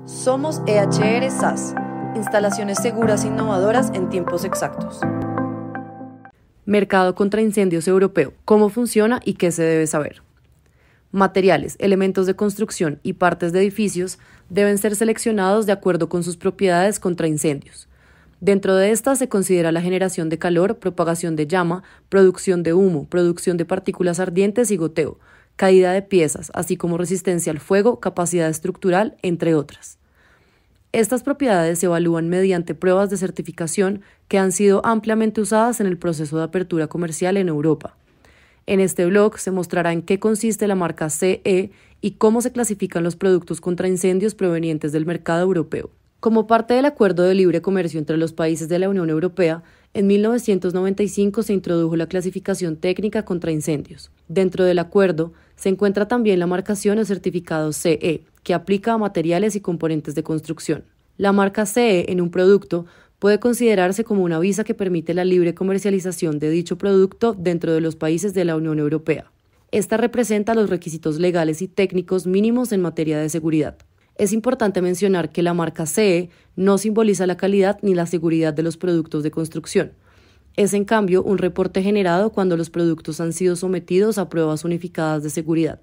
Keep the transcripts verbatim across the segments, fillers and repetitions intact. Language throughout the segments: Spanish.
Somos E H R S A S, instalaciones seguras e innovadoras en tiempos exactos. Mercado contra incendios europeo. ¿Cómo funciona y qué se debe saber? Materiales, elementos de construcción y partes de edificios deben ser seleccionados de acuerdo con sus propiedades contra incendios. Dentro de estas se considera la generación de calor, propagación de llama, producción de humo, producción de partículas ardientes y goteo, caída de piezas, así como resistencia al fuego, capacidad estructural, entre otras. Estas propiedades se evalúan mediante pruebas de certificación que han sido ampliamente usadas en el proceso de apertura comercial en Europa. En este blog se mostrará en qué consiste la marca C E y cómo se clasifican los productos contra incendios provenientes del mercado europeo. Como parte del Acuerdo de Libre Comercio entre los países de la Unión Europea, en mil novecientos noventa y cinco se introdujo la clasificación técnica contra incendios. Dentro del acuerdo se encuentra también la marcación o certificado C E, que aplica a materiales y componentes de construcción. La marca C E en un producto puede considerarse como una visa que permite la libre comercialización de dicho producto dentro de los países de la Unión Europea. Esta representa los requisitos legales y técnicos mínimos en materia de seguridad. Es importante mencionar que la marca C E no simboliza la calidad ni la seguridad de los productos de construcción. Es, en cambio, un reporte generado cuando los productos han sido sometidos a pruebas unificadas de seguridad.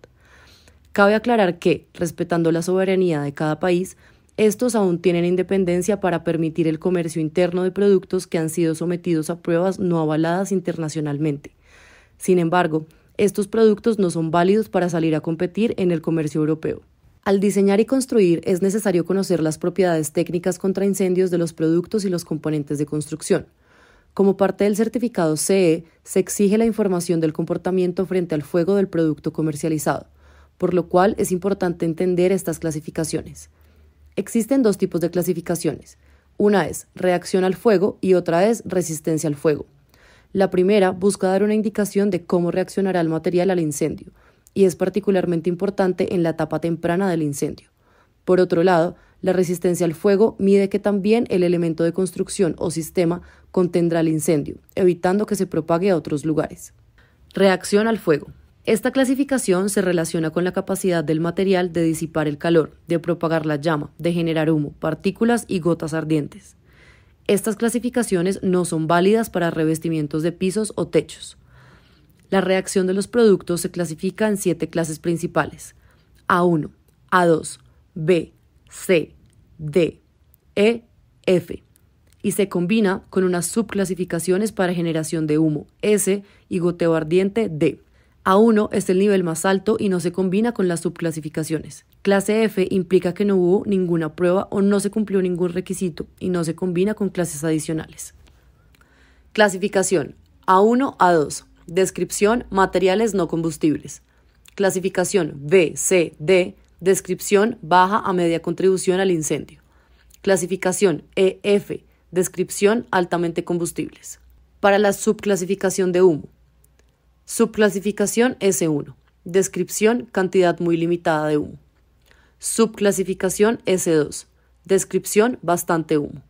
Cabe aclarar que, respetando la soberanía de cada país, estos aún tienen independencia para permitir el comercio interno de productos que han sido sometidos a pruebas no avaladas internacionalmente. Sin embargo, estos productos no son válidos para salir a competir en el comercio europeo. Al diseñar y construir es necesario conocer las propiedades técnicas contra incendios de los productos y los componentes de construcción. Como parte del certificado C E, se exige la información del comportamiento frente al fuego del producto comercializado, por lo cual es importante entender estas clasificaciones. Existen dos tipos de clasificaciones. Una es reacción al fuego y otra es resistencia al fuego. La primera busca dar una indicación de cómo reaccionará el material al incendio, y es particularmente importante en la etapa temprana del incendio. Por otro lado, la resistencia al fuego mide que también el elemento de construcción o sistema contendrá el incendio, evitando que se propague a otros lugares. Reacción al fuego. Esta clasificación se relaciona con la capacidad del material de disipar el calor, de propagar la llama, de generar humo, partículas y gotas ardientes. Estas clasificaciones no son válidas para revestimientos de pisos o techos. La reacción de los productos se clasifica en siete clases principales: A uno, A dos, B, C, D, E, F, y se combina con unas subclasificaciones para generación de humo, S, y goteo ardiente, D. A uno es el nivel más alto y no se combina con las subclasificaciones. Clase F implica que no hubo ninguna prueba o no se cumplió ningún requisito y no se combina con clases adicionales. Clasificación: A uno, A dos. Descripción: materiales no combustibles. Clasificación B, C, D. Descripción: baja a media contribución al incendio. Clasificación E, F. Descripción: altamente combustibles. Para la subclasificación de humo. Subclasificación S uno. Descripción: cantidad muy limitada de humo. Subclasificación S dos. Descripción: bastante humo.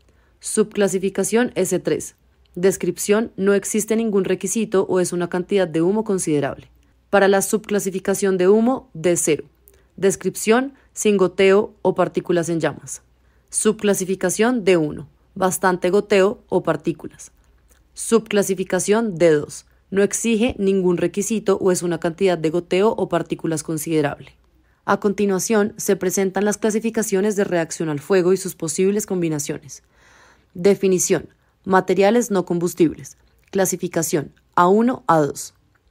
Subclasificación S tres. Descripción: no existe ningún requisito o es una cantidad de humo considerable. Para la subclasificación de humo, D cero. Descripción: sin goteo o partículas en llamas. Subclasificación D uno. Bastante goteo o partículas. Subclasificación D dos. No exige ningún requisito o es una cantidad de goteo o partículas considerable. A continuación, se presentan las clasificaciones de reacción al fuego y sus posibles combinaciones. Definición: materiales no combustibles. Clasificación: A uno, A dos.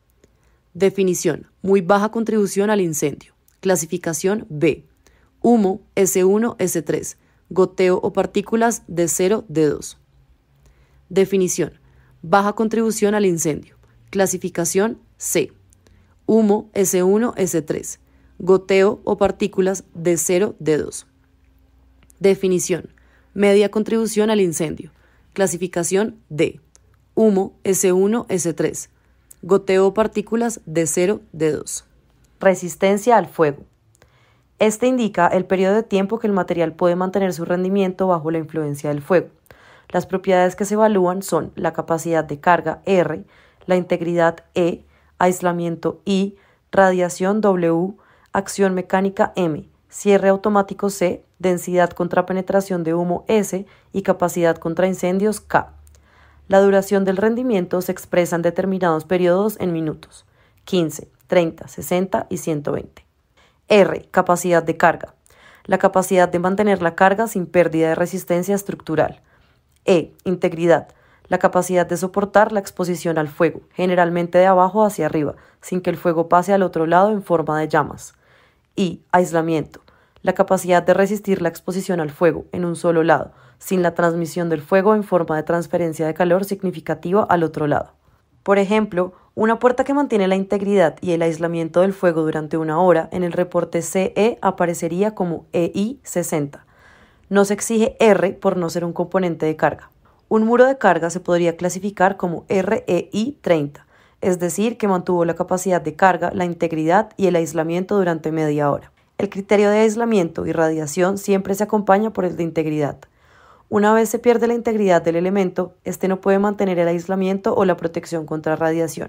Definición: muy baja contribución al incendio. Clasificación B. Humo S uno, S tres. Goteo o partículas D cero, D dos. Definición: baja contribución al incendio. Clasificación C. Humo S uno, S tres. Goteo o partículas D cero, D dos. Definición: media contribución al incendio. Clasificación D. Humo S uno, S tres. Goteo o partículas D cero, D dos. Resistencia al fuego. Este indica el periodo de tiempo que el material puede mantener su rendimiento bajo la influencia del fuego. Las propiedades que se evalúan son la capacidad de carga R, la integridad E, aislamiento I, radiación W, acción mecánica M, cierre automático C, densidad contra penetración de humo S y capacidad contra incendios K. La duración del rendimiento se expresa en determinados periodos en minutos, quince, treinta, sesenta y ciento veinte. R, capacidad de carga. La capacidad de mantener la carga sin pérdida de resistencia estructural. E, integridad. La capacidad de soportar la exposición al fuego, generalmente de abajo hacia arriba, sin que el fuego pase al otro lado en forma de llamas. Y, aislamiento. La capacidad de resistir la exposición al fuego en un solo lado, sin la transmisión del fuego en forma de transferencia de calor significativa al otro lado. Por ejemplo, una puerta que mantiene la integridad y el aislamiento del fuego durante una hora en el reporte C E aparecería como E I sesenta. No se exige R por no ser un componente de carga. Un muro de carga se podría clasificar como R E I treinta, es decir, que mantuvo la capacidad de carga, la integridad y el aislamiento durante media hora. El criterio de aislamiento y radiación siempre se acompaña por el de integridad. Una vez se pierde la integridad del elemento, este no puede mantener el aislamiento o la protección contra radiación.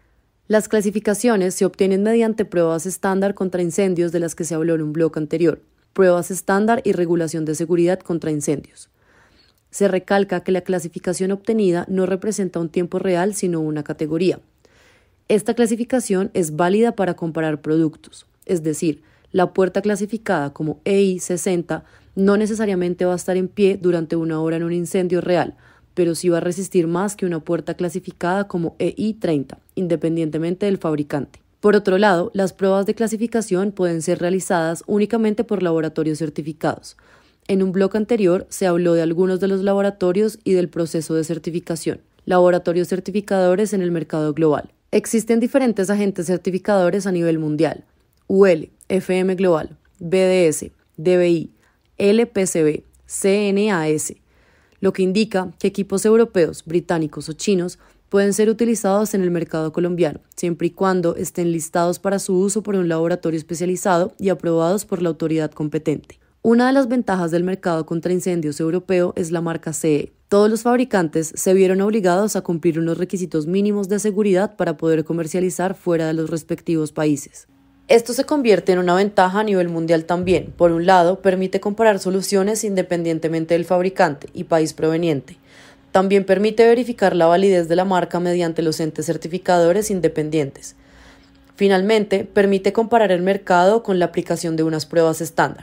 Las clasificaciones se obtienen mediante pruebas estándar contra incendios de las que se habló en un bloque anterior, pruebas estándar y regulación de seguridad contra incendios. Se recalca que la clasificación obtenida no representa un tiempo real, sino una categoría. Esta clasificación es válida para comparar productos, es decir, la puerta clasificada como E I sesenta no necesariamente va a estar en pie durante una hora en un incendio real, pero sí va a resistir más que una puerta clasificada como E I treinta, independientemente del fabricante. Por otro lado, las pruebas de clasificación pueden ser realizadas únicamente por laboratorios certificados. En un bloque anterior se habló de algunos de los laboratorios y del proceso de certificación. Laboratorios certificadores en el mercado global. Existen diferentes agentes certificadores a nivel mundial: U L, F M Global, B D S, D B I, L P C B, C N A S, lo que indica que equipos europeos, británicos o chinos pueden ser utilizados en el mercado colombiano, siempre y cuando estén listados para su uso por un laboratorio especializado y aprobados por la autoridad competente. Una de las ventajas del mercado contra incendios europeo es la marca C E. Todos los fabricantes se vieron obligados a cumplir unos requisitos mínimos de seguridad para poder comercializar fuera de los respectivos países. Esto se convierte en una ventaja a nivel mundial también. Por un lado, permite comparar soluciones independientemente del fabricante y país proveniente. También permite verificar la validez de la marca mediante los entes certificadores independientes. Finalmente, permite comparar el mercado con la aplicación de unas pruebas estándar.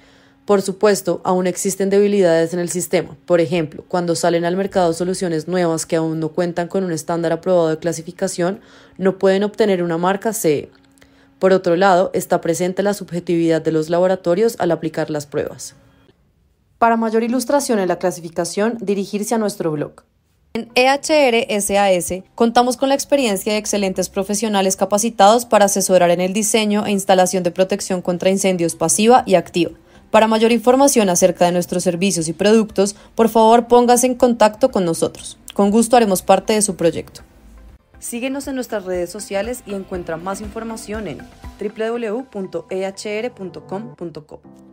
Por supuesto, aún existen debilidades en el sistema. Por ejemplo, cuando salen al mercado soluciones nuevas que aún no cuentan con un estándar aprobado de clasificación, no pueden obtener una marca C E. Por otro lado, está presente la subjetividad de los laboratorios al aplicar las pruebas. Para mayor ilustración en la clasificación, dirigirse a nuestro blog. En E H R S A S contamos con la experiencia de excelentes profesionales capacitados para asesorar en el diseño e instalación de protección contra incendios pasiva y activa. Para mayor información acerca de nuestros servicios y productos, por favor póngase en contacto con nosotros. Con gusto haremos parte de su proyecto. Síguenos en nuestras redes sociales y encuentra más información en w w w punto e h r punto com punto co.